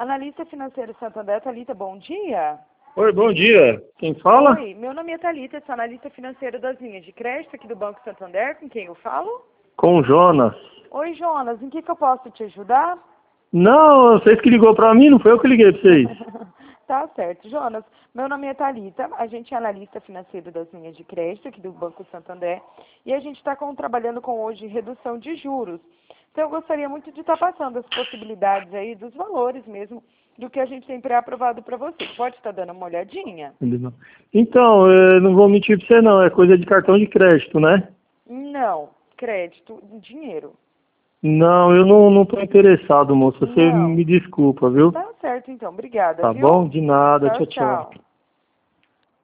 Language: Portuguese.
Analista financeiro Santander, Thalita, bom dia. Oi, bom dia. Quem fala? Oi, meu nome é Thalita, sou analista financeira das linhas de crédito aqui do Banco Santander. Com quem eu falo? Com o Jonas. Oi, Jonas, em que eu posso te ajudar? Não, vocês que ligou pra mim, não foi eu que liguei pra vocês. Tá certo, Jonas. Meu nome é Thalita, a gente é analista financeiro das linhas de crédito aqui do Banco Santander e a gente está trabalhando com hoje redução de juros. Então eu gostaria muito de estar passando as possibilidades aí dos valores mesmo do que a gente tem pré-aprovado para você. Pode estar dando uma olhadinha? Então, não vou mentir pra você não, é coisa de cartão de crédito, né? Não, crédito, dinheiro. Não, eu não tô interessado, moça. Você Não. me desculpa, viu? Tá certo então, obrigada, Tá viu? bom? De nada. Tchau, Tchau, tchau. tchau.